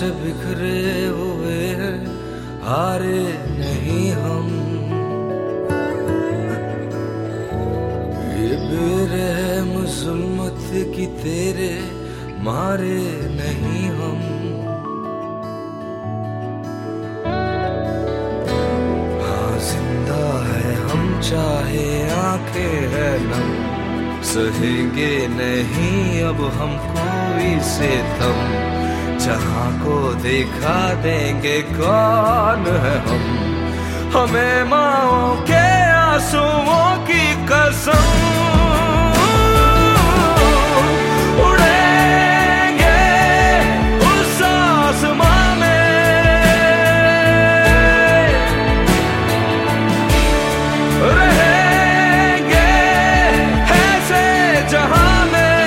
से बिखरे हुए हैं, हारे नहीं हम। ये बेरहम जुल्मत की तेरे मारे नहीं हम। हाँ जिंदा है हम, चाहे आंखें है नम, सहेंगे नहीं अब हम कोई सितम। जहां को दिखा देंगे कौन है हम, हमें माओ के आंसुओं की कसम। उड़ेंगे उस आसमां में, रहेंगे ऐसे जहां में,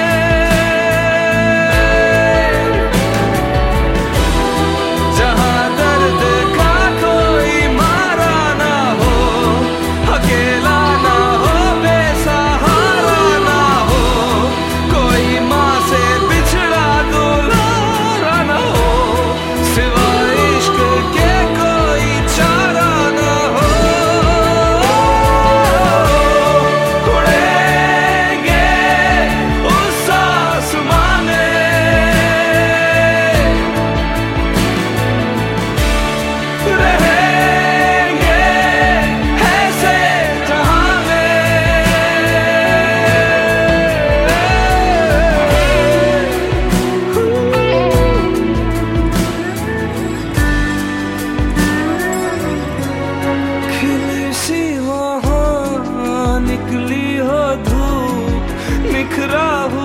जहां दर्द का कोई मारा ना हो, अकेला ना हो, बेसहारा ना हो, कोई माँ से बिछड़ा दुलारा ना हो, सिवाय इश्क के कोई चारा ना हो। उड़ेंगे उस आसमां में, रहेंगे ऐसे जहां में। खिली सी वहाँ निकली हो धूप, निखरा हुआ